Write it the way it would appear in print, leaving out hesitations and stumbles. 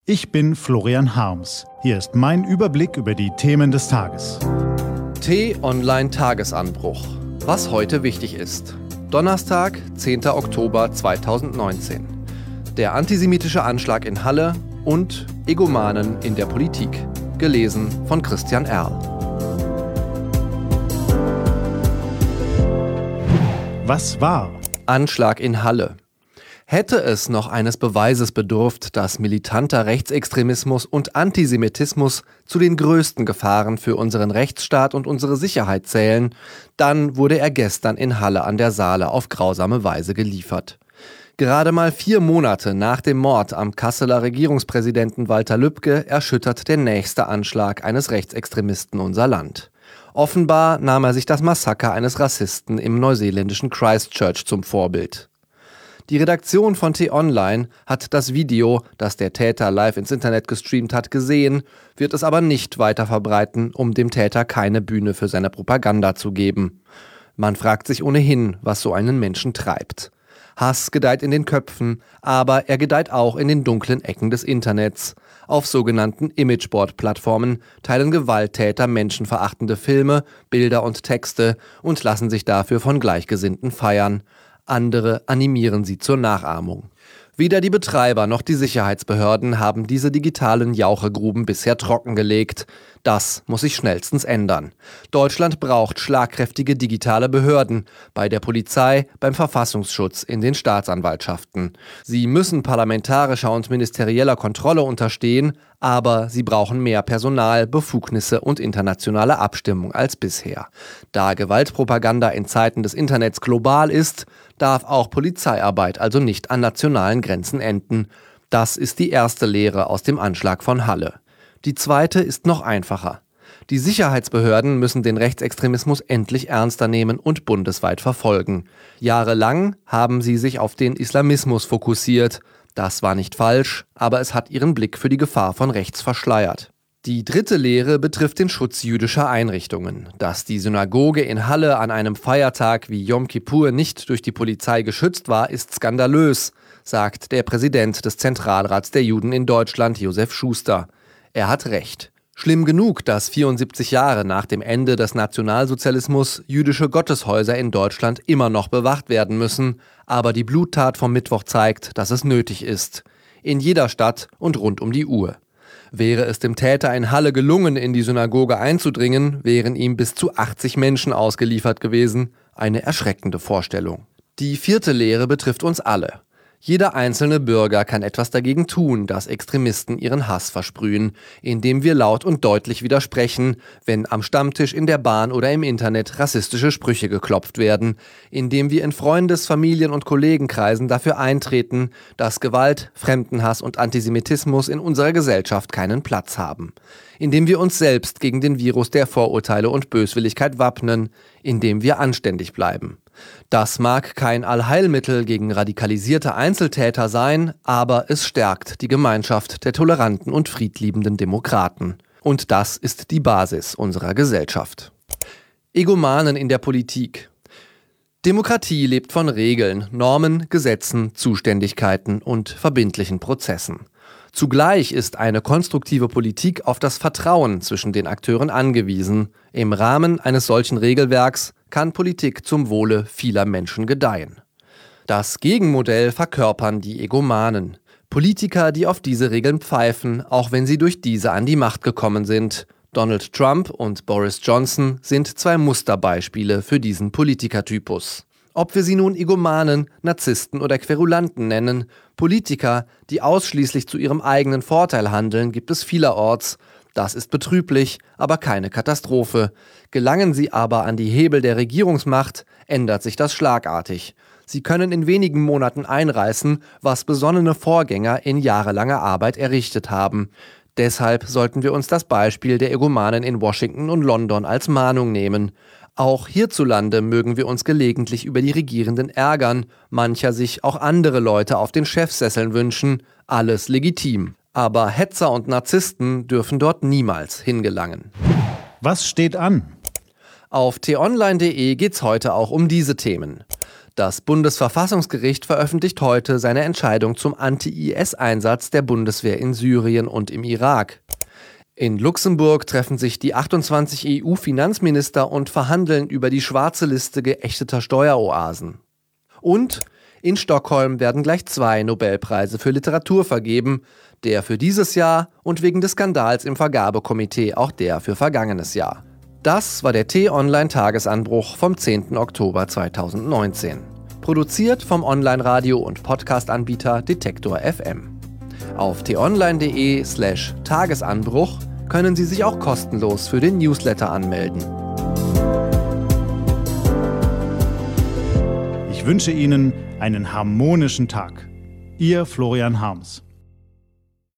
Ich bin Florian Harms. Hier ist mein Überblick über die Themen des Tages. T-Online-Tagesanbruch. Was heute wichtig ist. Donnerstag, 10. Oktober 2019. Der antisemitische Anschlag in Halle und Egomanen in der Politik. Gelesen von Christian Erl. Was war? Anschlag in Halle. Hätte es noch eines Beweises bedurft, dass militanter Rechtsextremismus und Antisemitismus zu den größten Gefahren für unseren Rechtsstaat und unsere Sicherheit zählen, dann wurde er gestern in Halle an der Saale auf grausame Weise geliefert. Gerade mal 4 Monate nach dem Mord am Kasseler Regierungspräsidenten Walter Lübcke erschüttert der nächste Anschlag eines Rechtsextremisten unser Land. Offenbar nahm er sich das Massaker eines Rassisten im neuseeländischen Christchurch zum Vorbild. Die Redaktion von T-Online hat das Video, das der Täter live ins Internet gestreamt hat, gesehen, wird es aber nicht weiter verbreiten, um dem Täter keine Bühne für seine Propaganda zu geben. Man fragt sich ohnehin, was so einen Menschen treibt. Hass gedeiht in den Köpfen, aber er gedeiht auch in den dunklen Ecken des Internets. Auf sogenannten Imageboard-Plattformen teilen Gewalttäter menschenverachtende Filme, Bilder und Texte und lassen sich dafür von Gleichgesinnten feiern. Andere animieren sie zur Nachahmung. Weder die Betreiber noch die Sicherheitsbehörden haben diese digitalen Jauchegruben bisher trockengelegt. Das muss sich schnellstens ändern. Deutschland braucht schlagkräftige digitale Behörden bei der Polizei, beim Verfassungsschutz, in den Staatsanwaltschaften. Sie müssen parlamentarischer und ministerieller Kontrolle unterstehen, aber sie brauchen mehr Personal, Befugnisse und internationale Abstimmung als bisher. Da Gewaltpropaganda in Zeiten des Internets global ist, darf auch Polizeiarbeit also nicht an nationalen Grenzen enden. Das ist die erste Lehre aus dem Anschlag von Halle. Die zweite ist noch einfacher. Die Sicherheitsbehörden müssen den Rechtsextremismus endlich ernster nehmen und bundesweit verfolgen. Jahrelang haben sie sich auf den Islamismus fokussiert. Das war nicht falsch, aber es hat ihren Blick für die Gefahr von rechts verschleiert. Die dritte Lehre betrifft den Schutz jüdischer Einrichtungen. Dass die Synagoge in Halle an einem Feiertag wie Yom Kippur nicht durch die Polizei geschützt war, ist skandalös, sagt der Präsident des Zentralrats der Juden in Deutschland, Josef Schuster. Er hat recht. Schlimm genug, dass 74 Jahre nach dem Ende des Nationalsozialismus jüdische Gotteshäuser in Deutschland immer noch bewacht werden müssen, aber die Bluttat vom Mittwoch zeigt, dass es nötig ist. In jeder Stadt und rund um die Uhr. Wäre es dem Täter in Halle gelungen, in die Synagoge einzudringen, wären ihm bis zu 80 Menschen ausgeliefert gewesen. Eine erschreckende Vorstellung. Die vierte Lehre betrifft uns alle. Jeder einzelne Bürger kann etwas dagegen tun, dass Extremisten ihren Hass versprühen, indem wir laut und deutlich widersprechen, wenn am Stammtisch, in der Bahn oder im Internet rassistische Sprüche geklopft werden, indem wir in Freundes-, Familien- und Kollegenkreisen dafür eintreten, dass Gewalt, Fremdenhass und Antisemitismus in unserer Gesellschaft keinen Platz haben, indem wir uns selbst gegen den Virus der Vorurteile und Böswilligkeit wappnen, indem wir anständig bleiben. Das mag kein Allheilmittel gegen radikalisierte Einzeltäter sein, aber es stärkt die Gemeinschaft der toleranten und friedliebenden Demokraten. Und das ist die Basis unserer Gesellschaft. Egomanen in der Politik. Demokratie lebt von Regeln, Normen, Gesetzen, Zuständigkeiten und verbindlichen Prozessen. Zugleich ist eine konstruktive Politik auf das Vertrauen zwischen den Akteuren angewiesen. Im Rahmen eines solchen Regelwerks kann Politik zum Wohle vieler Menschen gedeihen. Das Gegenmodell verkörpern die Egomanen. Politiker, die auf diese Regeln pfeifen, auch wenn sie durch diese an die Macht gekommen sind. Donald Trump und Boris Johnson sind 2 Musterbeispiele für diesen Politikertypus. Ob wir sie nun Egomanen, Narzissten oder Querulanten nennen, Politiker, die ausschließlich zu ihrem eigenen Vorteil handeln, gibt es vielerorts. Das ist betrüblich, aber keine Katastrophe. Gelangen sie aber an die Hebel der Regierungsmacht, ändert sich das schlagartig. Sie können in wenigen Monaten einreißen, was besonnene Vorgänger in jahrelanger Arbeit errichtet haben. Deshalb sollten wir uns das Beispiel der Egomanen in Washington und London als Mahnung nehmen. Auch hierzulande mögen wir uns gelegentlich über die Regierenden ärgern, mancher sich auch andere Leute auf den Chefsesseln wünschen, alles legitim. Aber Hetzer und Narzissten dürfen dort niemals hingelangen. Was steht an? Auf t-online.de geht's heute auch um diese Themen. Das Bundesverfassungsgericht veröffentlicht heute seine Entscheidung zum Anti-IS-Einsatz der Bundeswehr in Syrien und im Irak. In Luxemburg treffen sich die 28 EU-Finanzminister und verhandeln über die schwarze Liste geächteter Steueroasen. Und in Stockholm werden gleich 2 Nobelpreise für Literatur vergeben, der für dieses Jahr und wegen des Skandals im Vergabekomitee auch der für vergangenes Jahr. Das war der T-Online-Tagesanbruch vom 10. Oktober 2019. Produziert vom Online-Radio- und Podcast-Anbieter Detektor FM. Auf t-online.de/Tagesanbruch können Sie sich auch kostenlos für den Newsletter anmelden. Ich wünsche Ihnen einen harmonischen Tag. Ihr Florian Harms.